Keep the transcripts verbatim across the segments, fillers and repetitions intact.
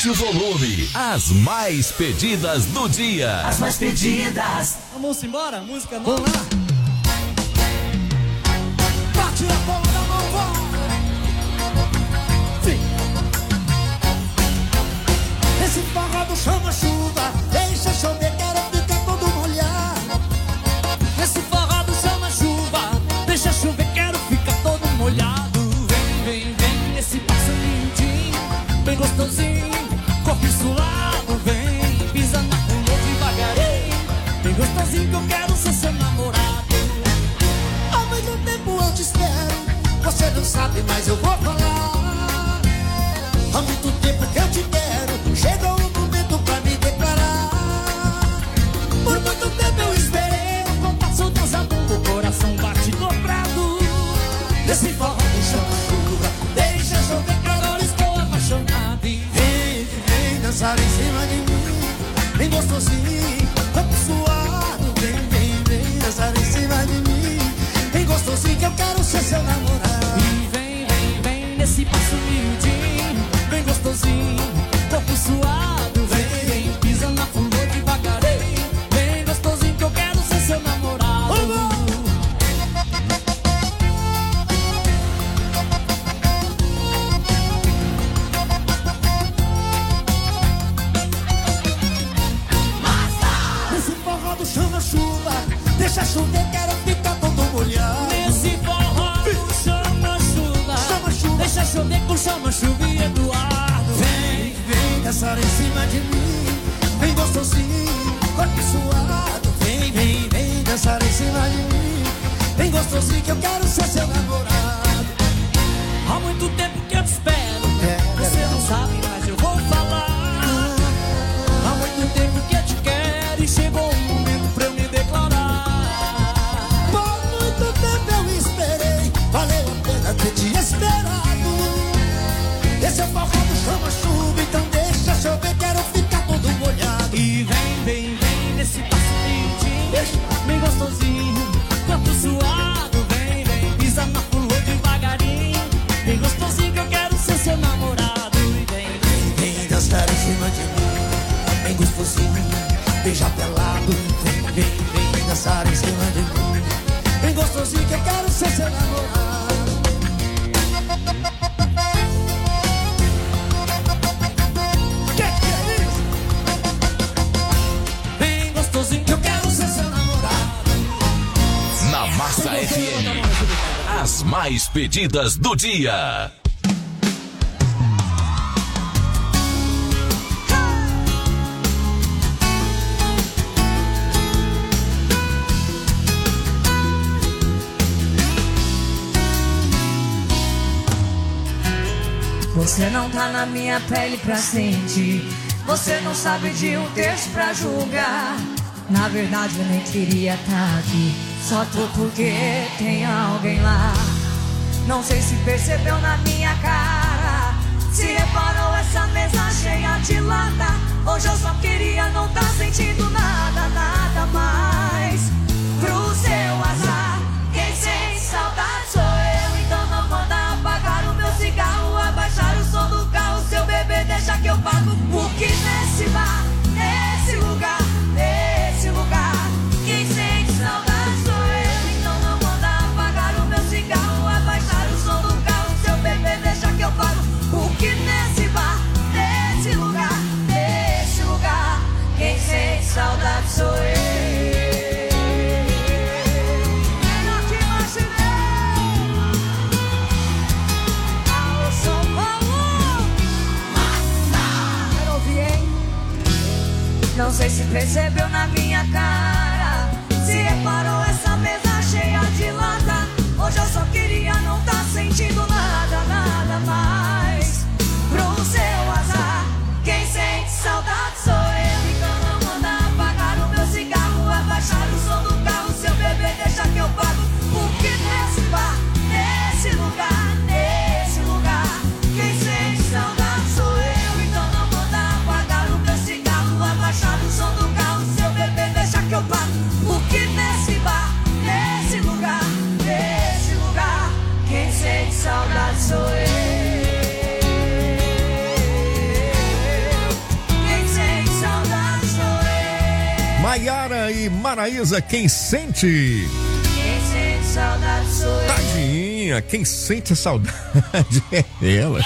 Aumente o volume. As mais pedidas do dia. As mais pedidas. Vamos embora, música nova. Vamos lá. Bate na palma da mão, vai. Sim. Esse forró chama chuva, deixa chover, quero ficar todo molhado. Esse forró chama chuva, deixa chover, quero ficar todo molhado. Vem, vem, vem, esse passo lindinho, bem gostosinho, corpo suado, vem, pisa na rua devagarinho, bem gostosinho que eu quero ser seu namorado. Há muito tempo eu te espero, você não sabe, mas eu vou falar. Há muito tempo que eu te quero, chegou o momento pra me declarar. Por muito tempo eu esperei, o compasso dançado, o coração bate dobrado. Nesse forró chama chuva, deixa chover que agora estou apaixonado. E vem, vem dançar em cima de mim, bem gostosinho, corpo suado. Vem, vem, vem dançar em cima de mim, bem gostosinho que eu quero ser seu namorado. E vem, vem, vem nesse passo miudinho, bem gostosinho, corpo suado. Vem, vem, pisa na flor devagarinho, bem gostosinho que eu quero ser seu namorado. Nesse forró do chama chuva, deixa chover, quero ficar todo molhado. Nesse forró do chama chuva, chama chuva, deixa chover com chama chuva e Eduardo. Vem, vem dançar em cima de mim, bem gostosinho, corpo suado. Vem, vem, vem dançar em cima de mim, bem gostosinho que eu quero ser seu namorado. Há muito tempo que eu te espero, você não sabe, mas eu vou falar. Há muito tempo que eu te quero e chegou o momento pra eu me declarar. Por muito tempo eu esperei, valeu a pena ter te esperado. Esse é o forró do chama chuva, então deixa chover, quero ficar todo molhado. E vem, vem, vem nesse passo lindinho, bem gostosinho, corpo suado. Vem, vem, pisa na flor devagarinho, bem gostosinho que eu quero ser seu namorado. E vem, vem, vem dançar em cima de mim, bem gostosinho, beija pelado. Vem, vem, vem dançar em cima de mim, bem gostosinho que eu quero ser seu namorado. Que que é isso? Bem gostosinho que eu quero ser seu namorado. Na Massa F M, as mais pedidas do dia. Você não tá na minha pele pra sentir, você não sabe de um texto pra julgar. Na verdade eu nem queria tá aqui, só tô porque tem alguém lá. Não sei se percebeu na minha cara, se reparou essa mesa cheia de lata. Hoje eu só queria não tá sentindo nada, nada mais. Pro seu azar, quem sente saudade sou eu. Então não manda apagar o meu cigarro, abaixar o som do carro. Seu bebê deixa que eu pago, porque nesse bar, nesse lugar, nesse lugar, quem sente saudade sou eu. Então não manda apagar o meu cigarro, abaixar o som do carro. Seu bebê deixa que eu pago, porque nesse bar, nesse lugar, nesse lugar, quem sente saudade sou eu. Não sei se percebeu na minha cara, se reparou essa mesa cheia de lata. Hoje eu só queria não tá sentindo nada, nada mais. Pro seu azar, quem sente saudade sou eu. Então não manda apagar o meu cigarro, abaixar o som do carro. Seu bebê deixa que eu pago, porque nesse bar, nesse lugar, nesse lugar, quem sente saudade sou eu. Então não manda apagar o meu cigarro, abaixar o som do carro. Seu bebê deixa que eu pago, porque nesse bar, nesse lugar, nesse lugar, quem sente saudade sou eu. Tadinha e Maraísa, quem sente? Quem sente saudade sou eu. Tadinha, quem sente saudade é ela.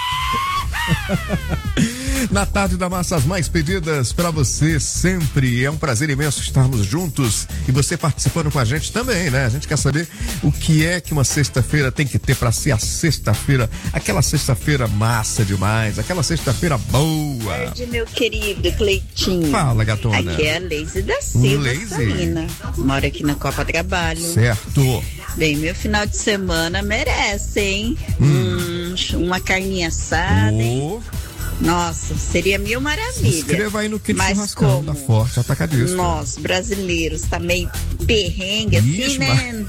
Na tarde da Massa, as mais pedidas para você sempre. É um prazer imenso estarmos juntos e você participando com a gente também, né? A gente quer saber o que é que uma sexta-feira tem que ter para ser a sexta-feira, aquela sexta-feira massa demais, aquela sexta-feira boa. Boa tarde, meu querido Cleitinho. Fala, gatona. Aqui é a Leise da Silva Leise. Salina. Moro aqui na Copa Trabalho. Certo. Bem, meu final de semana merece, hein? Hum. Hum, uma carninha assada, oh. hein? Nossa, seria mil maravilhas. Escreva aí no que Mas churrascão como da Forte Atacadista. nós, brasileiros, tá meio perrengue assim, Ixi, né?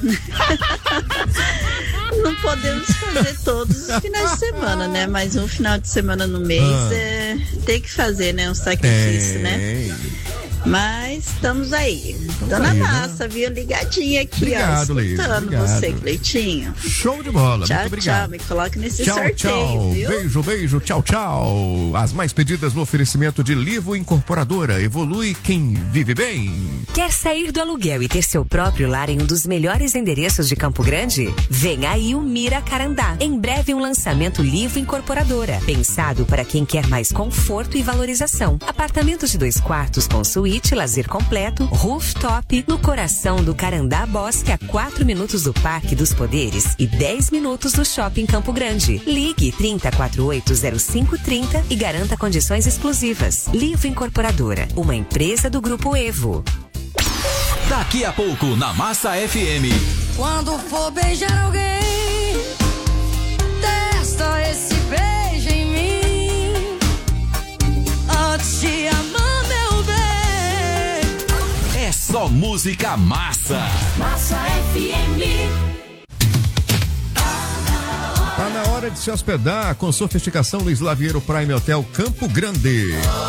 Não podemos fazer todos os finais de semana, né? Mas um final de semana no mês ah. é, tem que fazer, né? Um sacrifício, Tem. né? Mas estamos aí. Estamos Dona aí, Massa, né? Viu? Ligadinha aqui, obrigado, ó. Escutando Leise, você, Cleitinho. Show de bola, tchau, muito obrigado. Tchau, me coloque nesse tchau, sorteio, tchau. viu? Beijo, beijo, tchau, tchau. As mais pedidas no oferecimento de Livro Incorporadora. Evolui quem vive bem. Quer sair do aluguel e ter seu próprio lar em um dos melhores endereços de Campo Grande? Vem aí o Mira Carandá. Em breve um lançamento Livro Incorporadora. Pensado para quem quer mais conforto e valorização. Apartamentos de dois quartos com suíte, lazer completo, rooftop, no coração do Carandá Bosque, a quatro minutos do Parque dos Poderes e dez minutos do Shopping Campo Grande. Ligue trinta, quarenta e oito, zero cinco, trinta e garanta condições exclusivas. Livro Incorporadora, uma empresa do Grupo Evo. Daqui a pouco, na Massa F M. Quando for beijar alguém, testa esse beijo em mim. Antes de amar, meu bem. É só música massa. Massa F M. Tá na hora de se hospedar com sofisticação no Slaviero Prime Hotel Campo Grande.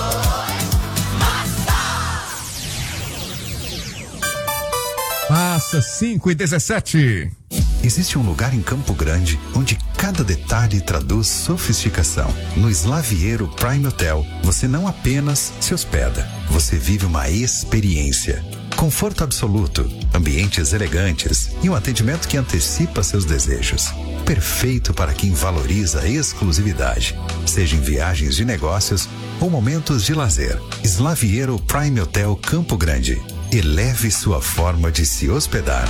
Passa cinco e dezessete. Existe um lugar em Campo Grande onde cada detalhe traduz sofisticação. No Slaviero Prime Hotel, você não apenas se hospeda, você vive uma experiência. Conforto absoluto, ambientes elegantes e um atendimento que antecipa seus desejos. Perfeito para quem valoriza a exclusividade, seja em viagens de negócios ou momentos de lazer. Slaviero Prime Hotel Campo Grande. Eleve sua forma de se hospedar.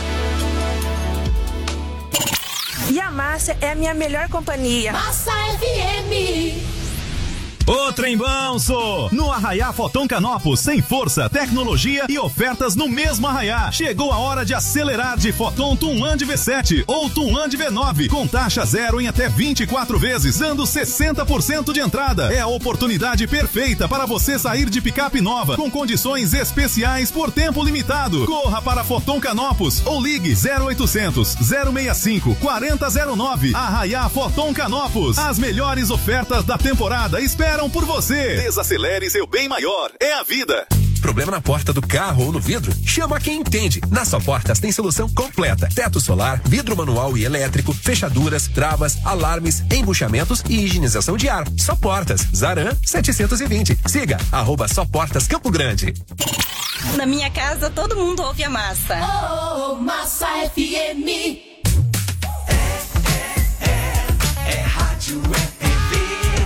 E a Massa é a minha melhor companhia. Massa F M. Ô trem bom, sô! No Arraiá Foton Canopus, sem força, tecnologia e ofertas no mesmo Arraiá. Chegou a hora de acelerar de Foton Tunland V sete ou Tunland V nove, com taxa zero em até vinte e quatro vezes, dando sessenta por cento de entrada. É a oportunidade perfeita para você sair de picape nova, com condições especiais por tempo limitado. Corra para Foton Canopus ou ligue zero oitocentos, zero sessenta e cinco, quarenta zero nove. Arraiá Foton Canopus. As melhores ofertas da temporada esperam por você. Desacelere seu bem maior. É a vida. Problema na porta do carro ou no vidro? Chama quem entende. Na Só Portas tem solução completa. Teto solar, vidro manual e elétrico, fechaduras, travas, alarmes, embuchamentos e higienização de ar. Só Portas. Zaran setecentos e vinte. Siga, arroba Só Portas Campo Grande. Na minha casa, todo mundo ouve a Massa. Oh, Massa F M. É, é, é, é rádio, é T V.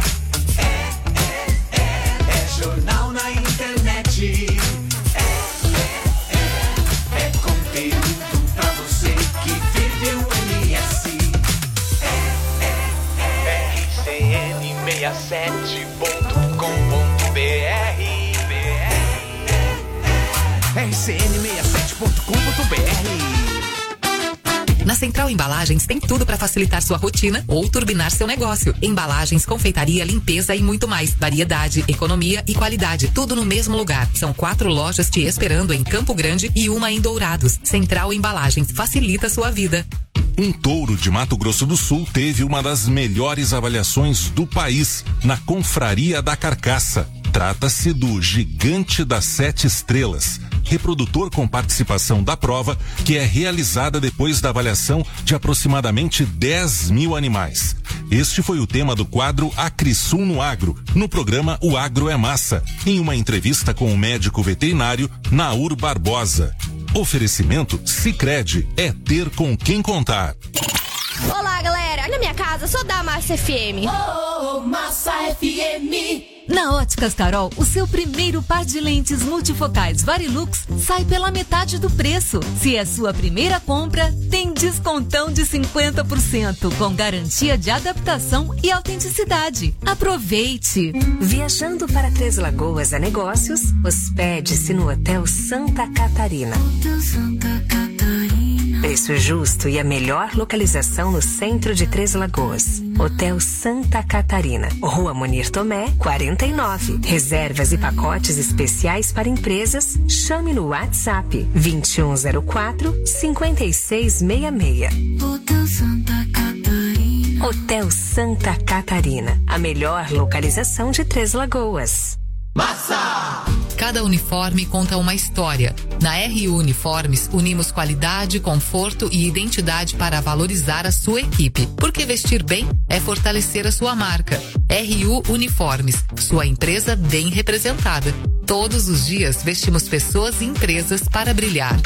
Jornal na internet. É, é, é, é conteúdo pra você que vive o M S. É, é, é R C N sessenta e sete ponto com ponto B R. R C N sessenta e sete ponto com ponto B R. Na Central Embalagens tem tudo para facilitar sua rotina ou turbinar seu negócio. Embalagens, confeitaria, limpeza e muito mais. Variedade, economia e qualidade. Tudo no mesmo lugar. São quatro lojas te esperando em Campo Grande e uma em Dourados. Central Embalagens. Facilita sua vida. Um touro de Mato Grosso do Sul teve uma das melhores avaliações do país na Confraria da Carcaça. Trata-se do Gigante das Sete Estrelas, reprodutor com participação da prova, que é realizada depois da avaliação de aproximadamente dez mil animais. Este foi o tema do quadro Acrisul no Agro, no programa O Agro é Massa, em uma entrevista com o médico veterinário Naur Barbosa. Oferecimento Sicredi, é ter com quem contar. Olá, galera. Na minha casa, sou da Massa F M. Oh, Massa F M. Na Óticas Carol, o seu primeiro par de lentes multifocais Varilux sai pela metade do preço. Se é sua primeira compra, tem descontão de cinquenta por cento, com garantia de adaptação e autenticidade. Aproveite! Viajando para Três Lagoas a negócios, hospede-se no Hotel Santa Catarina. Hotel Santa Catarina. Preço justo e a melhor localização no centro de Três Lagoas. Hotel Santa Catarina, Rua Munir Tomé, quarenta e nove. Reservas e pacotes especiais para empresas. Chame no WhatsApp vinte e um zero quatro, cinquenta e seis sessenta e seis. Hotel Santa Catarina. Hotel Santa Catarina, a melhor localização de Três Lagoas. Massa! Cada uniforme conta uma história. Na R U Uniformes, unimos qualidade, conforto e identidade para valorizar a sua equipe. Porque vestir bem é fortalecer a sua marca. R U Uniformes, sua empresa bem representada. Todos os dias vestimos pessoas e empresas para brilhar.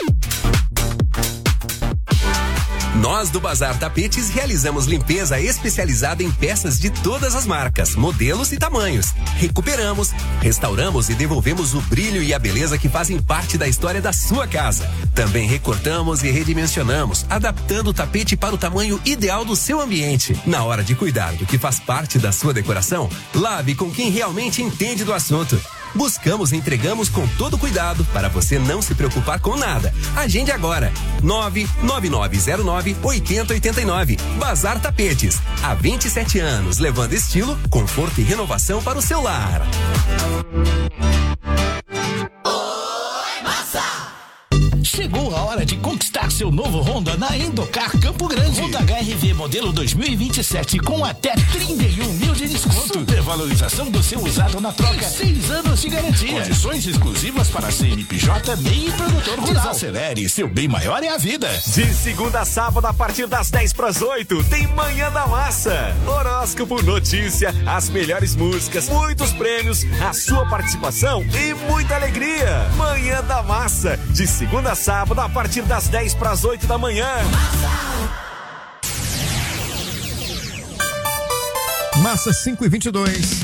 Nós do Bazar Tapetes realizamos limpeza especializada em peças de todas as marcas, modelos e tamanhos. Recuperamos, restauramos e devolvemos o brilho e a beleza que fazem parte da história da sua casa. Também recortamos e redimensionamos, adaptando o tapete para o tamanho ideal do seu ambiente. Na hora de cuidar do que faz parte da sua decoração, lave com quem realmente entende do assunto. Buscamos e entregamos com todo cuidado para você não se preocupar com nada. Agende agora. nove nove nove zero nove oito zero oito nove. Bazar Tapetes. Há vinte e sete anos, levando estilo, conforto e renovação para o seu lar. Chegou a hora de conquistar seu novo Honda na Endocar Campo Grande. Honda H R V modelo dois mil e vinte e sete com até trinta e um mil de desconto. Supervalorização do seu usado na troca. Seis anos de garantia. Condições exclusivas para C N P J, M E I e produtor rural. Desacelere, seu bem maior é a vida. De segunda a sábado, a partir das dez para as oito, tem Manhã da Massa. Horóscopo, notícia, as melhores músicas, muitos prêmios, a sua participação e muita alegria. Manhã da Massa, de segunda a sábado, a partir das dez para as oito da manhã. Massa cinco e vinte e dois.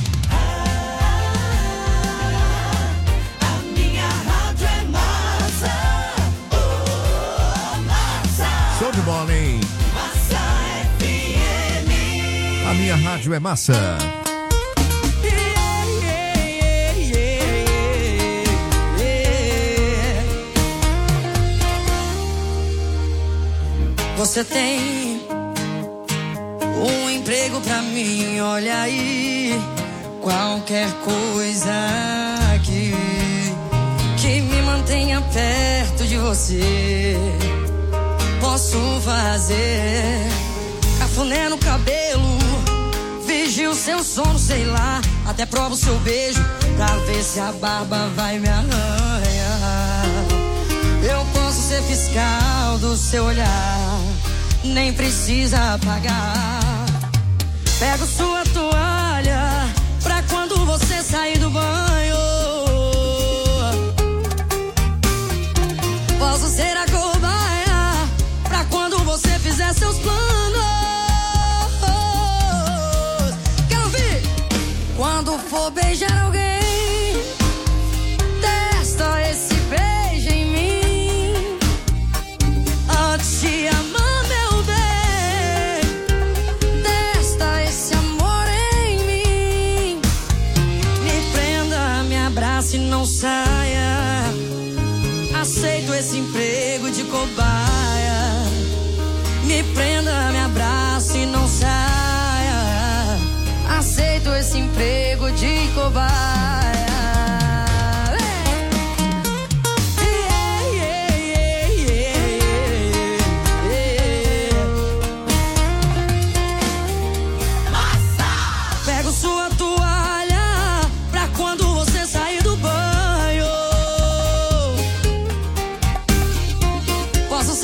Show de bola, hein? Massa F M. A minha rádio é massa. Você tem um emprego pra mim, olha aí. Qualquer coisa aqui que me mantenha perto de você, posso fazer. Cafuné no cabelo, vigio seu sono, sei lá. Até provo seu beijo pra ver se a barba vai me arranhar. Eu posso ser fiscal do seu olhar, nem precisa pagar. Pego sua toalha pra quando você sair do banho. Posso ser a cobaia pra quando você fizer seus planos. Quero ouvir! Quando for beijar alguém, testa esse beijo em mim. Antes de amar, meu bem, testa esse amor em mim. Me prenda, me abrace e não saia. Aceito esse emprego de cobaia. Me prenda, me abrace e não saia. Aceito esse emprego de cobaia. Pego sua toalha pra quando você sair do banho. Posso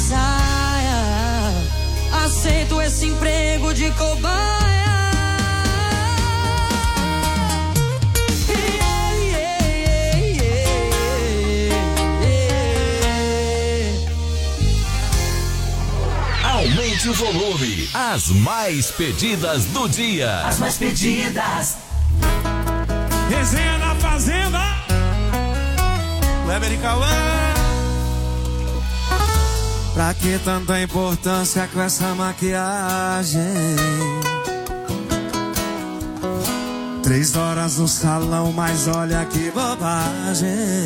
saia. Aceito esse emprego de cobaia. Aumente o volume. As mais pedidas do dia. As mais pedidas. Resenha na Fazenda. Weber e Cauã. Pra que tanta importância com essa maquiagem? Três horas no salão, mas olha que bobagem.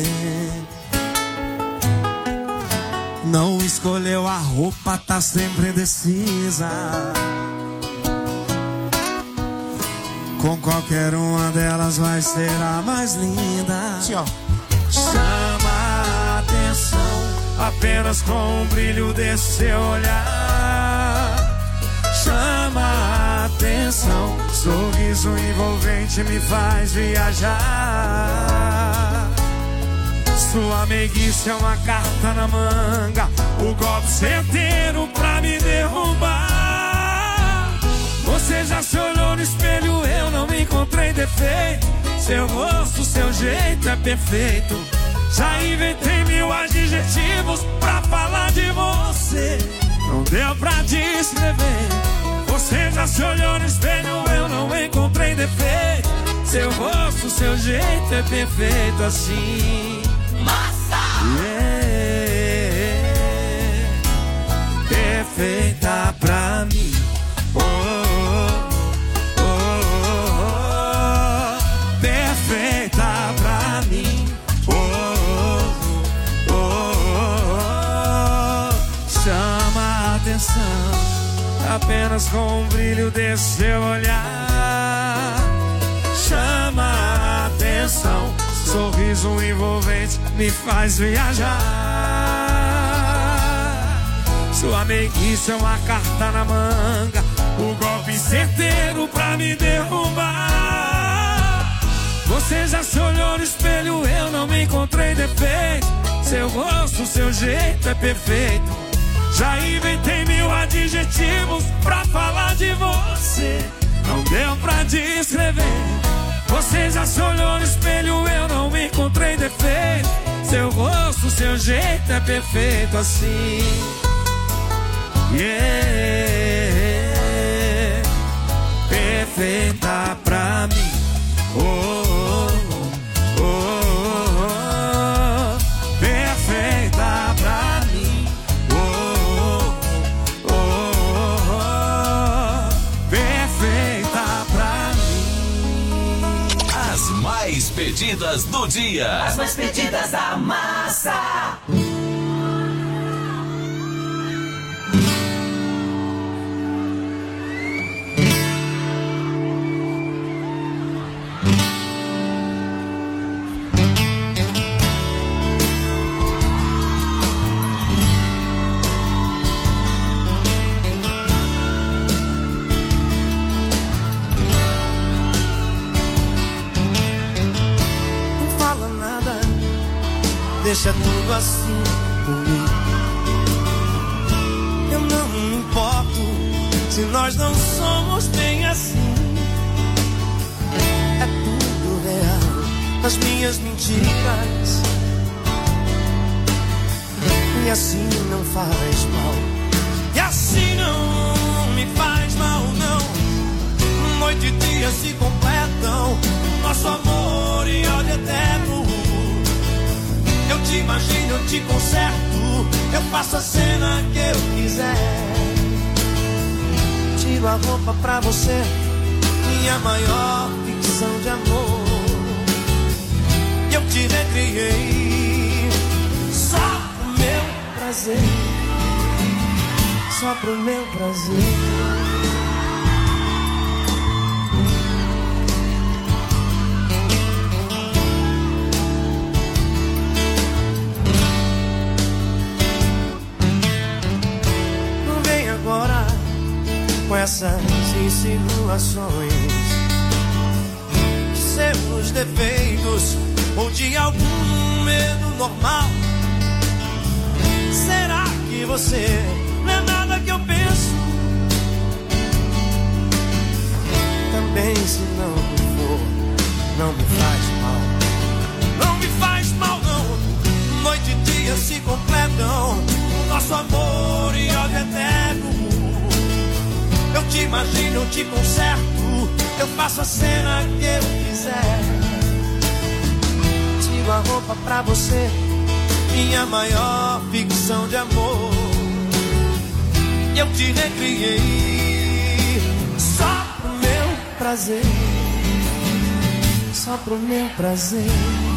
Não escolheu a roupa, tá sempre indecisa. Com qualquer uma delas vai ser a mais linda. Sim, ó. Chama a atenção apenas com o brilho desse seu olhar. Chama a atenção, sorriso envolvente me faz viajar. Sua meiguice é uma carta na manga, o golpe certeiro pra me derrubar. Você já se olhou no espelho, eu não encontrei defeito. Seu rosto, seu jeito é perfeito. Já inventei mil adjetivos pra falar de você. Não deu pra descrever. Você já se olhou no espelho, eu não encontrei defeito. Seu rosto, seu jeito é perfeito assim. Massa! Yeah, perfeita pra mim. Oh, oh, oh, oh, perfeita pra mim. Oh, oh, oh, oh, chama a atenção apenas com o brilho desse seu olhar. Chama a atenção, sorriso envolvente me faz viajar. Sua meiguice é uma carta na manga, o golpe certeiro pra me derrubar. Você já se olhou no espelho, eu não me encontrei defeito. Seu rosto, seu jeito é perfeito. Já inventei mil adjetivos pra falar de você. Não deu pra descrever. Você já se olhou no espelho, eu não me encontrei defeito. Seu rosto, seu jeito é perfeito assim. Yeah, perfeita pra mim. Oh, oh, oh, oh, perfeita pra mim. Oh, oh, oh, oh, perfeita pra mim. As mais pedidas do dia. As mais pedidas da massa. Deixa tudo assim comigo. Eu não me importo se nós não somos bem assim. É tudo real, as minhas mentiras. E assim não faz mal. E assim não me faz mal, não. Noite e dia se completam, nosso amor e ódio eterno. Eu te imagino, eu te conserto, eu faço a cena que eu quiser. Tiro a roupa pra você, minha maior ficção de amor. Eu te recriei só pro meu prazer, só pro meu prazer. Com essas insinuações de seus defeitos ou de algum medo normal. Será que de você. Não é nada que eu penso. Também se não for, não me faz mal. Não me faz mal não. Noite e dia se completam, nosso amor e ódio eterno. Eu te imagino, eu te conserto, eu faço a cena que eu quiser. Tiro a roupa pra você, minha maior ficção de amor. Eu te recriei só pro meu prazer, só pro meu prazer.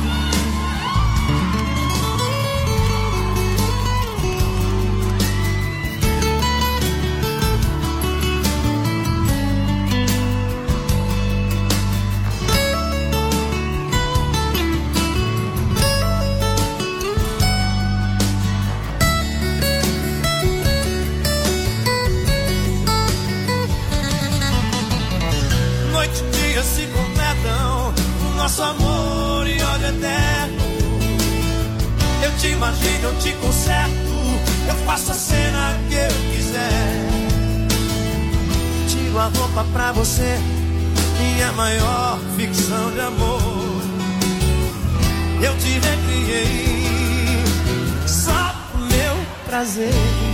Se completam nosso amor e ódio eterno. Eu te imagino, eu te conserto, eu faço a cena que eu quiser. Tiro a roupa pra você, minha maior ficção de amor. Eu te recriei só pro meu prazer,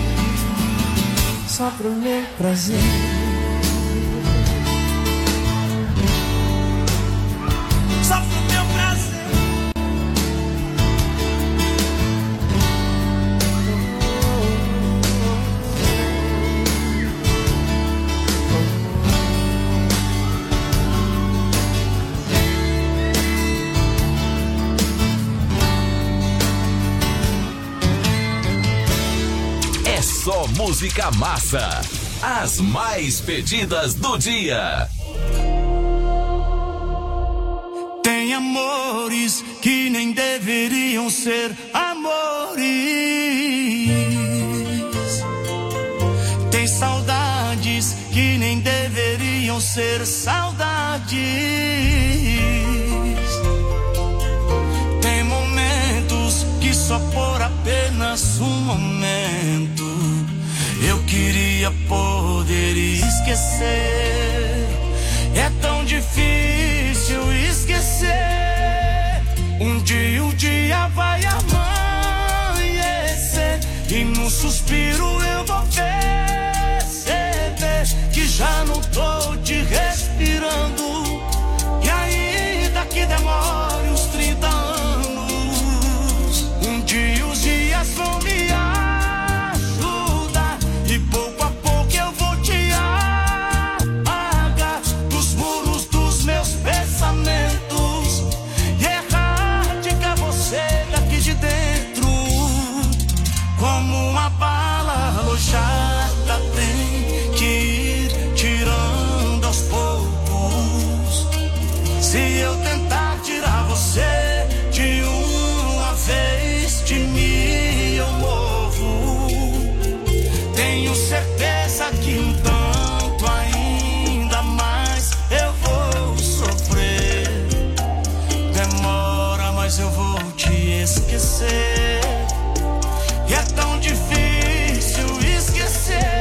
só pro meu prazer. Só pro meu prazer. É só música massa. As mais pedidas do dia. Tem amores que nem deveriam ser amores. Tem saudades que nem deveriam ser saudades. Tem momentos que só por apenas um momento eu queria poder esquecer. É tão difícil esquecer. Um dia o dia vai amanhecer e num suspiro eu vou perceber que já não tô te respirando. E ainda que demore uns trinta anos, um dia os dias vão me ajudar e pouco a pouco eu vou te apagar dos muros dos meus pensamentos e erradicar você daqui de dentro. Como uma bala alojada tem que ir tirando aos poucos. Se eu tentar tirar você de uma vez, de mim eu morro. Tenho certeza que um tanto ainda mais eu vou sofrer. Demora, mas eu vou te esquecer. E é tão difícil esquecer.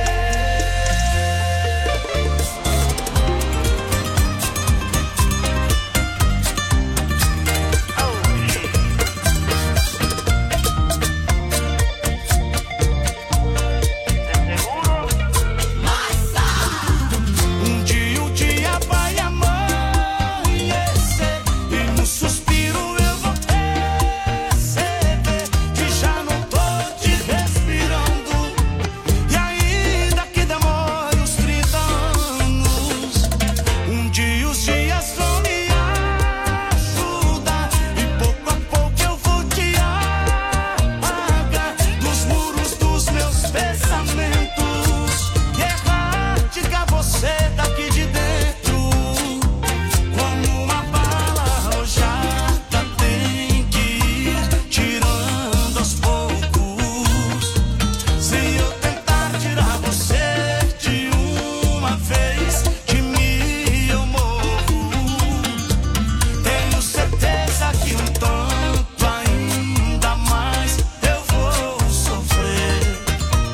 Um dia o dia vai amanhecer e no suspiro eu vou perceber que já não tô te respirando. E ainda que demore uns trinta anos, um dia os dias vão me ajudar e pouco a pouco eu vou te apagar dos muros dos meus pensamentos e erradicar você daqui de dentro. Como uma bala alojada tem que ir tirando aos poucos. Se eu tentar tirar você de uma vez, de mim eu morro. Tenho certeza que um tanto ainda mais eu vou sofrer.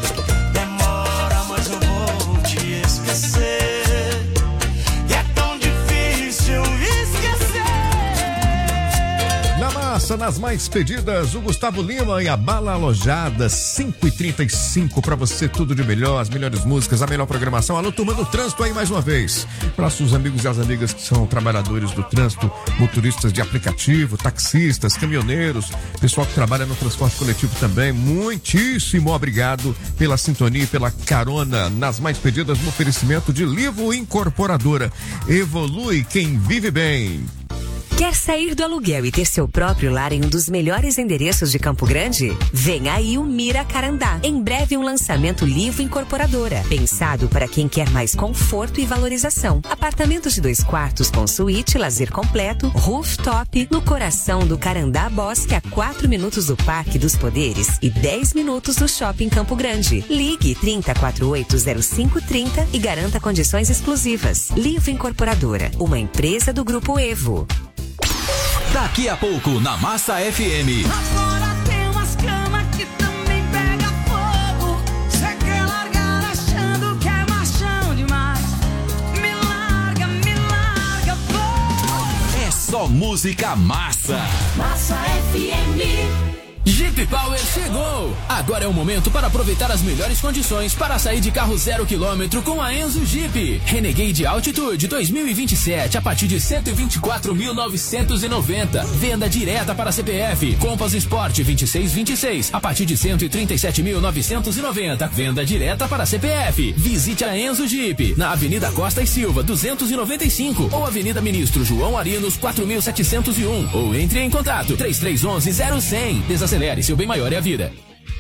nas mais pedidas, o Gustavo Lima e a Bala Alojada, cinco e trinta e cinco, pra você tudo de melhor, as melhores músicas, a melhor programação. Alô, turma do trânsito aí mais uma vez. Para os amigos e as amigas que são trabalhadores do trânsito, motoristas de aplicativo, taxistas, caminhoneiros, pessoal que trabalha no transporte coletivo também, muitíssimo obrigado pela sintonia e pela carona nas mais pedidas, no oferecimento de Livro Incorporadora. Evolui quem vive bem. Quer sair do aluguel e ter seu próprio lar em um dos melhores endereços de Campo Grande? Vem aí o Mira Carandá. Em breve um lançamento Livro Incorporadora. Pensado para quem quer mais conforto e valorização. Apartamentos de dois quartos com suíte, lazer completo, rooftop, no coração do Carandá Bosque, a quatro minutos do Parque dos Poderes e dez minutos do Shopping Campo Grande. Ligue trinta, quarenta e oito, zero cinco, trinta e garanta condições exclusivas. Livro Incorporadora, uma empresa do Grupo Evo. Daqui a pouco, na Massa F M. Agora tem umas camas que também pega fogo. Cê quer largar achando que é machão demais. Me larga, me larga, pô. É só música massa. Massa F M. Jeep Power chegou! Agora é o momento para aproveitar as melhores condições para sair de carro zero quilômetro com a Enzo Jeep. Renegade Altitude dois mil e vinte e sete a partir de cento e vinte e quatro mil novecentos e noventa. Venda direta para C P F. Compass Sport vinte e seis vinte e seis a partir de cento e trinta e sete mil novecentos e noventa. Venda direta para C P F. Visite a Enzo Jeep na Avenida Costa e Silva duzentos e noventa e cinco ou Avenida Ministro João Arinos quatro mil setecentos e um ou entre em contato três três um um, zero cem. Desacelere, seu bem maior é a vida.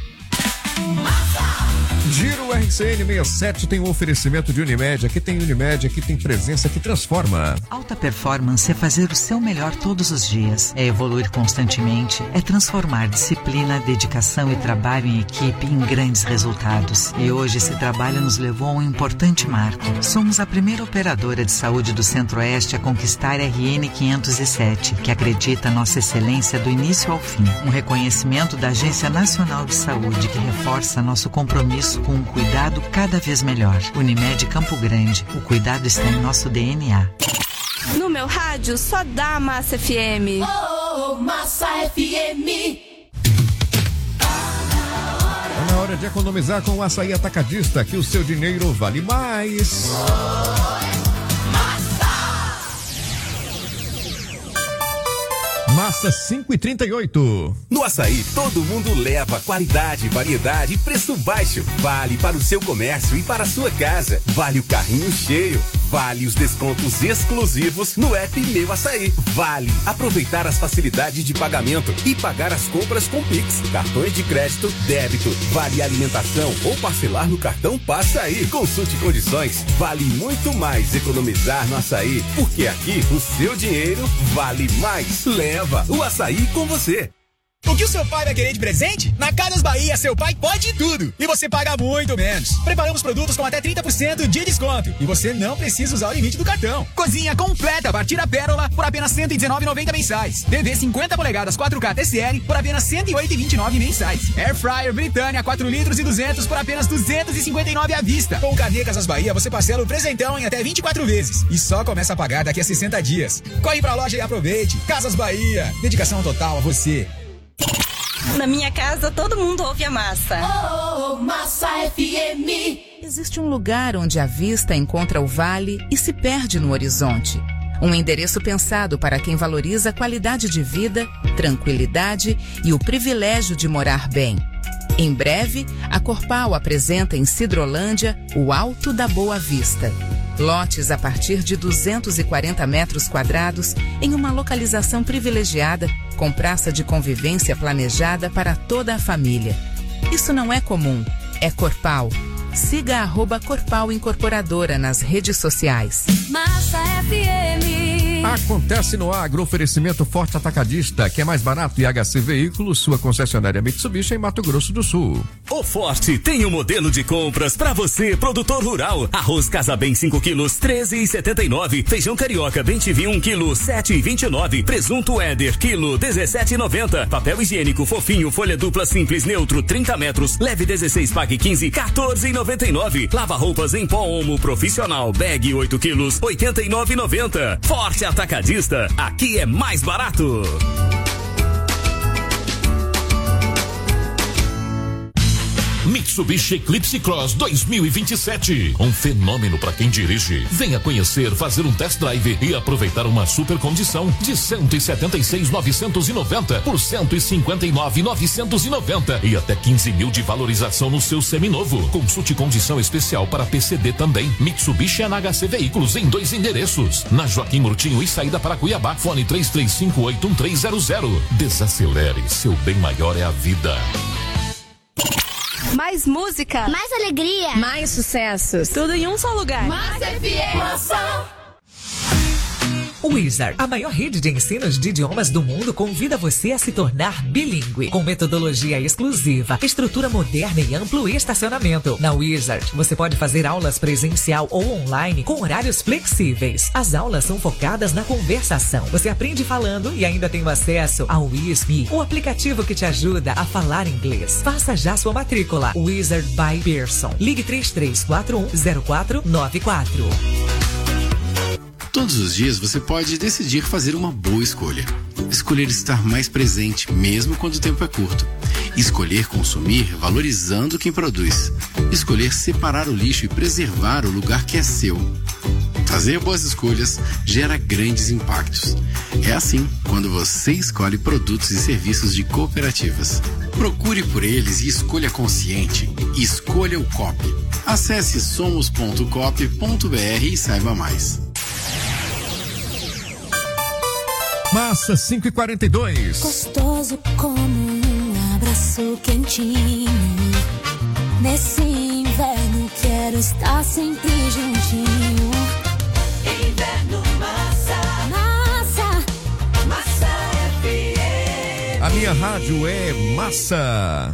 Giro R C N sessenta e sete tem um oferecimento de Unimed. Aqui tem Unimed, aqui tem presença que transforma. Alta performance é fazer o seu melhor todos os dias. É evoluir constantemente. É transformar disciplina, dedicação e trabalho em equipe em grandes resultados. E hoje esse trabalho nos levou a um importante marco. Somos a primeira operadora de saúde do Centro-Oeste a conquistar R N quinhentos e sete, que acredita nossa excelência do início ao fim. Um reconhecimento da Agência Nacional de Saúde que reforça nosso compromisso com um cuidado cada vez melhor. Unimed Campo Grande, o cuidado está em nosso D N A. No meu rádio só dá Massa F M. Oh, Massa F M. Tá na hora de economizar com o Açaí Atacadista, que o seu dinheiro vale mais. Massa cinco e trinta e oito. No Açaí, todo mundo leva qualidade, variedade e preço baixo. Vale para o seu comércio e para a sua casa. Vale o carrinho cheio. Vale os descontos exclusivos no app Meu Açaí. Vale aproveitar as facilidades de pagamento e pagar as compras com Pix, cartões de crédito, débito. Vale alimentação ou parcelar no cartão Passa Aí. Consulte condições. Vale muito mais economizar no Açaí, porque aqui o seu dinheiro vale mais. Leva o Açaí com você. O que o seu pai vai querer de presente? Na Casas Bahia, seu pai pode tudo e você paga muito menos. Preparamos produtos com até trinta por cento de desconto e você não precisa usar o limite do cartão. Cozinha completa a partir da Pérola por apenas cento e dezenove reais e noventa centavos mensais. T V cinquenta polegadas quatro K T C L por apenas cento e oito reais e vinte e nove centavos mensais. Air Fryer Britânia quatro litros e duzentos por apenas duzentos e cinquenta e nove reais à vista. Com o Carnê Casas Bahia você parcela o presentão em até vinte e quatro vezes e só começa a pagar daqui a sessenta dias. Corre pra loja e aproveite. Casas Bahia, dedicação total a você. Na minha casa, todo mundo ouve a Massa. Oh, Massa F M. Existe um lugar onde a vista encontra o vale e se perde no horizonte. Um endereço pensado para quem valoriza a qualidade de vida, tranquilidade e o privilégio de morar bem. Em breve, a Corpal apresenta em Sidrolândia o Alto da Boa Vista. Lotes a partir de duzentos e quarenta metros quadrados em uma localização privilegiada, com praça de convivência planejada para toda a família. Isso não é comum, é Corpal. Siga arroba Corpal Incorporadora nas redes sociais. Massa F M. Acontece no Agro, oferecimento Forte Atacadista, que é mais barato, e H C Veículos, sua concessionária Mitsubishi em Mato Grosso do Sul. O Forte tem um modelo de compras para você, produtor rural. Arroz Casabem cinco quilos, treze e setenta e nove. Feijão carioca Bem T V um quilo, sete e vinte e nove. Presunto Éder, quilo, dezessete e noventa. Papel higiênico fofinho, folha dupla simples neutro, trinta metros. Leve dezesseis, pague quinze, quatorze e noventa e nove. Lava roupas em pó Omo profissional, bag oito quilos, oitenta e nove e noventa. Forte Atacadista, aqui é mais barato. Mitsubishi Eclipse Cross dois mil e vinte e sete. Um fenômeno para quem dirige. Venha conhecer, fazer um test drive e aproveitar uma super condição de cento e setenta e seis mil novecentos e noventa por cento e cinquenta e nove mil novecentos e noventa e até quinze mil de valorização no seu seminovo. Consulte condição especial para P C D também. Mitsubishi N H C Veículos em dois endereços. Na Joaquim Murtinho e saída para Cuiabá. Fone três três cinco oito um três zero zero. Desacelere, seu bem maior é a vida. Mais música, mais alegria, mais sucessos. Tudo em um só lugar. Mais F M. Wizard, a maior rede de ensinos de idiomas do mundo, convida você a se tornar bilíngue, com metodologia exclusiva, estrutura moderna e amplo estacionamento. Na Wizard, você pode fazer aulas presencial ou online com horários flexíveis. As aulas são focadas na conversação. Você aprende falando e ainda tem acesso ao WizMe, o aplicativo que te ajuda a falar inglês. Faça já sua matrícula. Wizard by Pearson. Ligue três três quatro um zero quatro nove quatro. Todos os dias você pode decidir fazer uma boa escolha. Escolher estar mais presente, mesmo quando o tempo é curto. Escolher consumir valorizando quem produz. Escolher separar o lixo e preservar o lugar que é seu. Fazer boas escolhas gera grandes impactos. É assim quando você escolhe produtos e serviços de cooperativas. Procure por eles e escolha consciente. Escolha o Coop. Acesse somos ponto coop ponto br e saiba mais. Massa cinco e quarenta e dois. Gostoso como um abraço quentinho. Nesse inverno quero estar sempre juntinho. Inverno Massa. Massa. Massa F M. A minha rádio é Massa.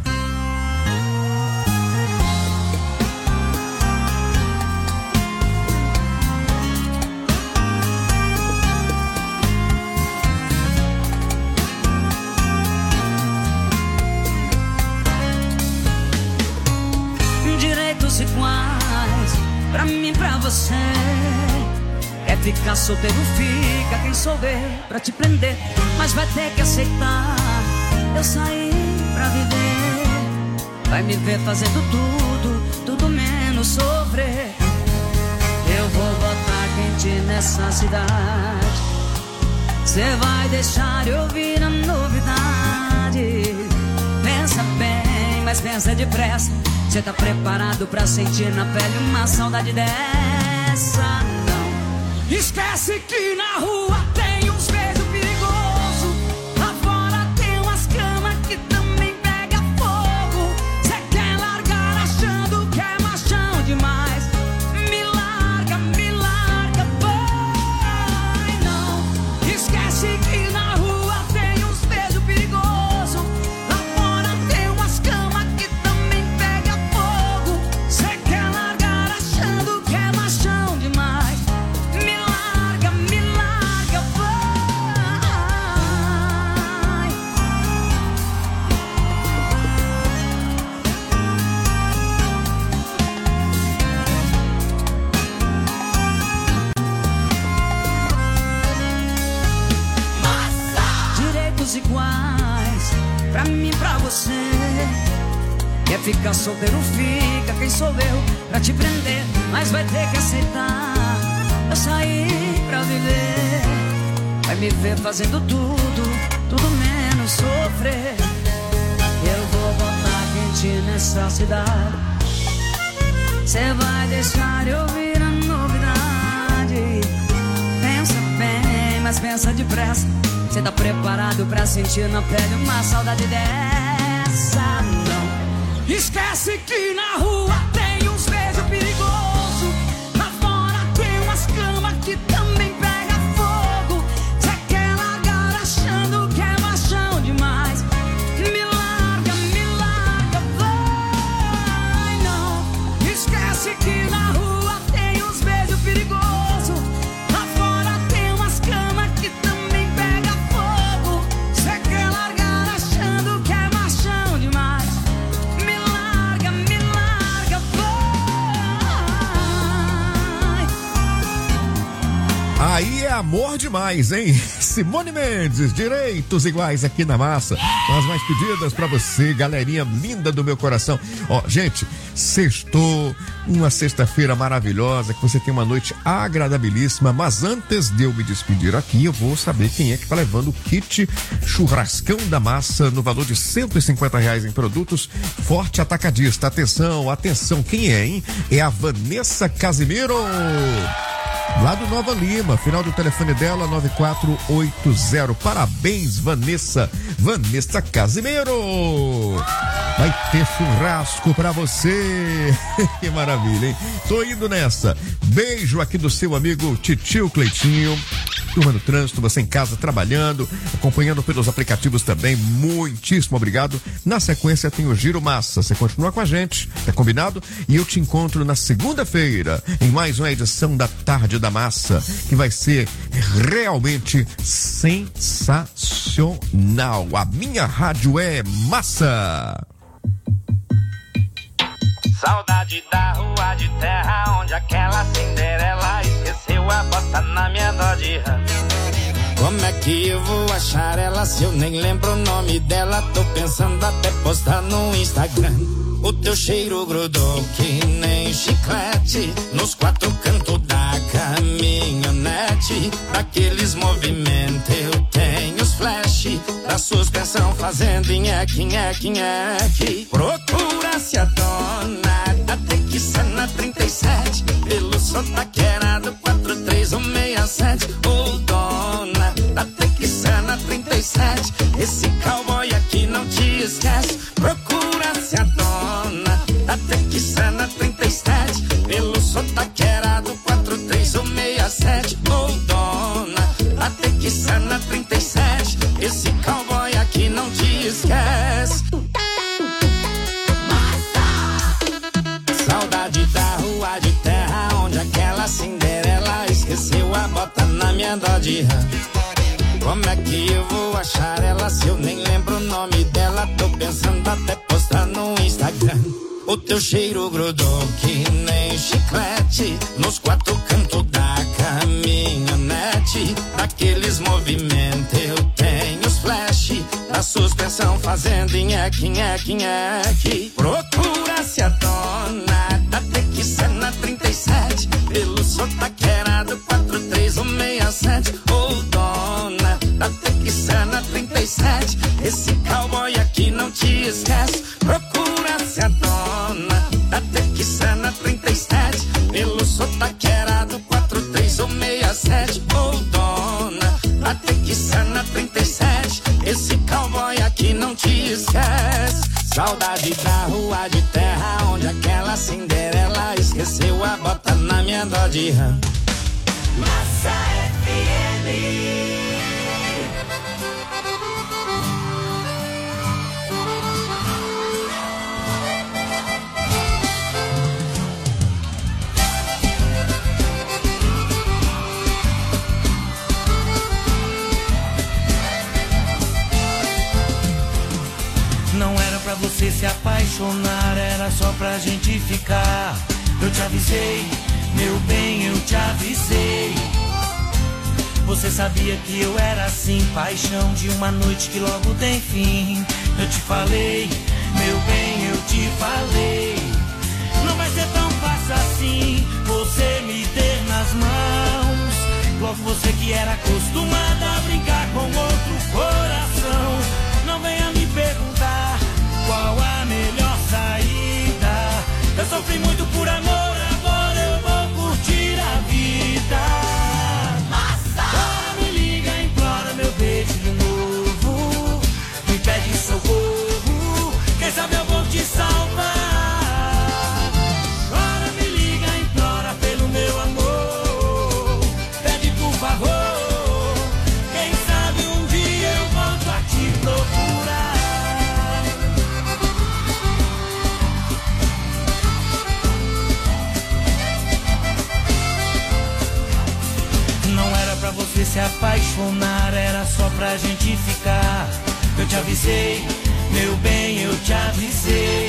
Iguais, pra mim, pra você. É ficar solteiro, fica quem souber pra te prender. Mas vai ter que aceitar. Eu saí pra viver. Vai me ver fazendo tudo, tudo menos sofrer. Eu vou botar quente nessa cidade. Cê vai deixar eu ouvir a novidade. Pensa bem, mas pensa depressa. Cê tá preparado pra sentir na pele uma saudade dessa? Não. Esquece que na rua tem uns beijos perigosos. Lá fora tem umas camas que também pega fogo. Cê quer largar achando que é machão demais. Me larga, me larga, vai. Não. Esquece que na rua tem uns beijos perigosos. Lá fora tem umas camas que também pega fogo. Cê quer largar achando que é machão demais. Me larga, me larga, vai. Direitos iguais, pra mim, pra você. Quer ficar solteiro, fica quem sou eu pra te prender. Mas vai ter que aceitar. Eu saí pra viver. Vai me ver fazendo tudo, tudo menos sofrer. Eu vou botar quente nessa cidade. Cê vai deixar eu ouvir a novidade. Pensa bem, mas pensa depressa. Cê tá preparado pra sentir na pele uma saudade dessa? Não. Esquece que na rua tem uns beijos perigosos. Lá fora tem umas camas que também pega fogo. Cê quer largar achando que é machão demais. Me larga, me larga, vai. Não. Esquece que na rua tem uns beijos perigosos. Lá fora tem umas camas que também pega fogo. Cê quer largar achando que é machão demais. Me larga, me larga, vai. Aí é amor demais, hein? Simone Mendes, direitos iguais aqui na massa. As mais pedidas pra você, galerinha linda do meu coração. Ó, gente, sextou, uma sexta-feira maravilhosa, que você tenha uma noite agradabilíssima, mas antes de eu me despedir aqui, eu vou saber quem é que tá levando o kit churrascão da massa no valor de cento e cinquenta reais em produtos Forte Atacadista. Atenção, atenção, quem é, hein? É a Vanessa Casimiro, lá do Nova Lima, final do telefone dela, nove quatro oito zero. Parabéns, Vanessa, Vanessa Casimiro. Vai ter churrasco pra você. Que maravilha, hein? Tô indo nessa. Beijo aqui do seu amigo Titio Cleitinho. Turma no trânsito, você em casa trabalhando, acompanhando pelos aplicativos também, muitíssimo obrigado. Na sequência tem o Giro Massa, você continua com a gente, tá combinado? E eu te encontro na segunda-feira, em mais uma edição da Tarde da Massa, que vai ser realmente sensacional. A minha rádio é massa. Saudade da rua de terra, onde aquela Cinderela esqueceu a bota na minha Dodge Ram. Como é que eu vou achar ela se eu nem lembro o nome dela? Tô pensando até postar no Instagram. O teu cheiro grudou que nem chiclete nos quatro cantos da caminhonete. Daqueles movimentos eu tenho os flash da suspensão fazendo nheque, nheque, nheque. Procura-se a dona da Texana trinta e sete pelo sotaqueirado quatro três um seis sete. Ô dona da Texana trinta e sete, esse cowboy aqui não te esquece. Procura-se a dona da Texana trinta e sete pelo sotaqueirado quatro três um seis sete. Ô dona da Texana trinta e sete, esse cowboy aqui não te esquece. Saudade da rua de terra, onde aquela Cinderela esqueceu a bota na minha Dodge Ram. Como é que eu vou achar ela se eu nem lembro o nome dela? Tô pensando até postar no Instagram. O teu cheiro grudou que nem chiclete nos quatro cantos da caminhonete. Daqueles movimentos eu tenho os flash da suspensão fazendo nheque, nheque, nheque. Procura-se a dona da Texana trinta e sete pelo sotaqueirado quatro três um seis sete. Ô dona da Texana trinta e sete, esse cowboy aqui não te esquece. Procura-se a dona da Texana trinta e sete pelo sotaqueirado quatro três um seis sete. Ô dona da Texana trinta e sete, esse cowboy aqui não te esquece. Saudade da rua de terra, onde aquela Cinderela esqueceu a bota na minha Dodge Ram. Massa F M. Não era pra você se apaixonar, era só pra gente ficar. Eu te avisei, meu bem, eu te avisei. Você sabia que eu era assim, paixão de uma noite que logo tem fim. Eu te falei, meu bem, eu te falei. Não vai ser tão fácil assim, você me ter nas mãos. Logo você que era acostumada a brincar com outro coração. Não venha me perguntar qual a melhor saída. Eu sofri muito por amor, agora eu vou curtir a vida. Massa! Agora me liga, implora meu beijo de novo. Me pede socorro, quem sabe eu vou te salvar. Agora me liga, implora pelo meu amor. Pede por favor, quem sabe um dia eu volto a te procurar. Pra você se apaixonar, era só pra gente ficar. Eu te avisei, meu bem, eu te avisei.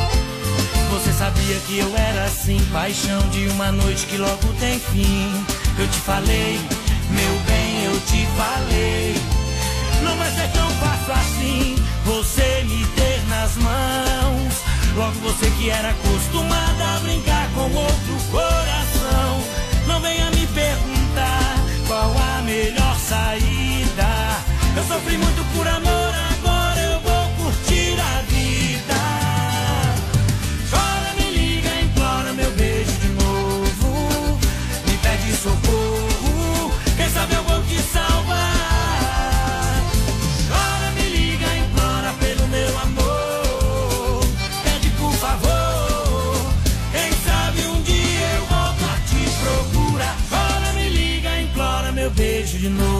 Você sabia que eu era assim, paixão de uma noite que logo tem fim. eu te falei, meu bem, eu te falei. Não vai ser tão fácil assim você me ter nas mãos. Logo você que era acostumada a brincar com outro coração. Não venha me perguntar qual a melhor saída. Eu sofri muito por amor, agora eu vou curtir a vida. Chora, me liga, implora meu beijo de novo. Me pede socorro, quem sabe eu vou te salvar. Chora, me liga, implora pelo meu amor. Pede por favor, quem sabe um dia eu volto a te procurar. Chora, me liga, implora meu beijo de novo.